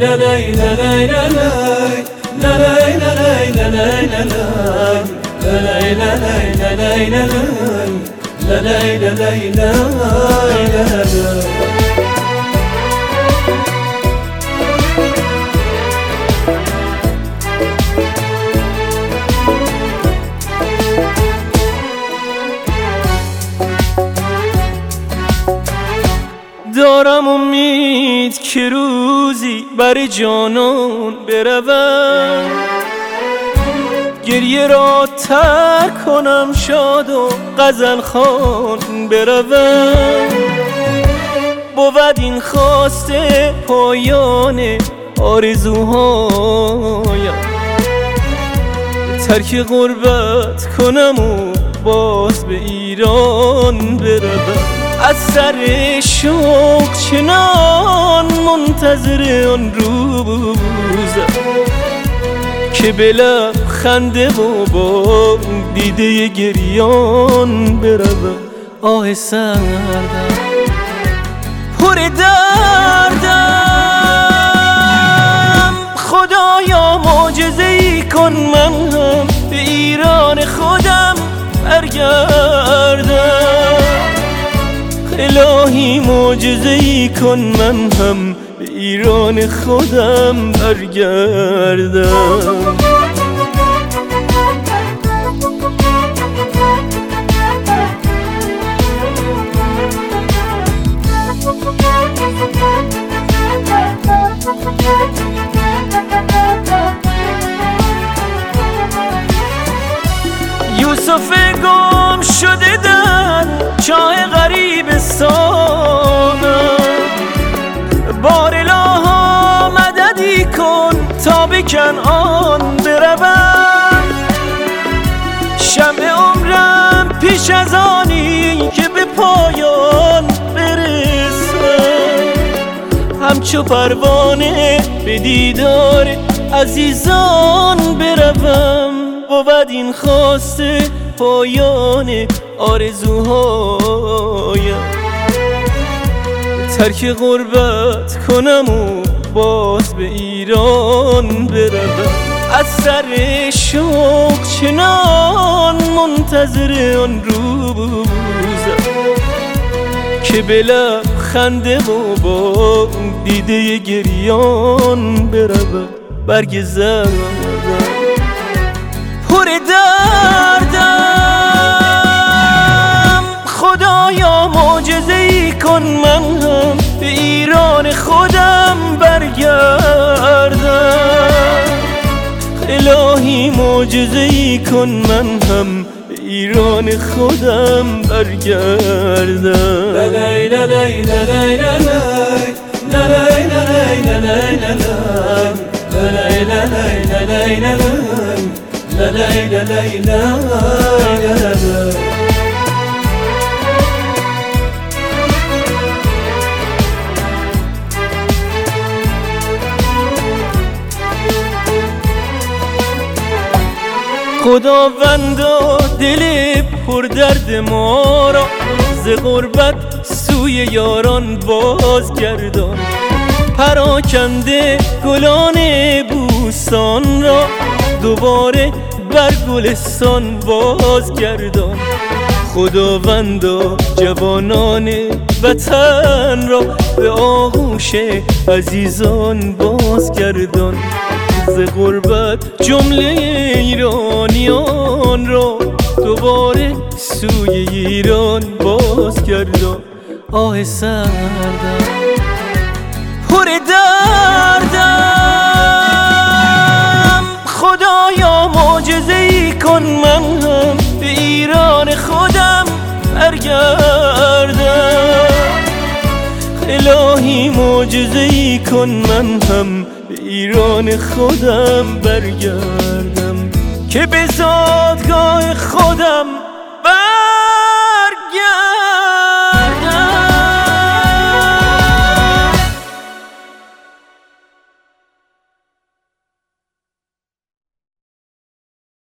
دارم امید که روزی بر جانان بروم، گریه را ترک کنم، شاد و غزل خوان بروم. بود این خواسته پایان آرزوهایم، ترک غربت کنم و باز به ایران بروم. از سر شوق چنان منتظر آن روزم که به لب خنده و با دیده گریان بروم. آه سردم پر دردم، خدایا معجزه‌ای کن من هم به ایران خودم برگردم. الهی معجزه‌ای کن من هم به ایران خودم برگردم. یوسف گم شده در چاه غریبستانم، بار الها مددی کن تا به کنعان بروم. شمع عمرم پیش از آنی که به پایان برسم، همچو پروانه به دیدار عزیزان بروم. بود این خواسته پایان آرزوهایم، ترک غربت کنم و باز به ایران بروم. از سر شوق چنان منتظر آن روزم که به لب خنده و با دیده گریان بروم. برگ زردم پر دردم، خدایا معجزه‌ای کن من هم به ایران خودم برگردم. الهی معجزه‌ای کن من هم به ایران خودم برگردم. خداوندا دل پر درد ما را ز غربت سوی یاران بازگردان. پراکنده گلان بوستان را دوباره بر گلستان بازگردان. خداوندا جوانان وطن را به آغوش عزیزان بازگردان. ز غربت جمله ایرانیان را دوباره سوی ایران بازگردان. آه سردم پر دردم، خدایا معجزه‌ای کن من هم به ایران خودم برگردم. الهی معجزه‌ای کن من هم به ایران خودم برگردم که به زادگاه خودم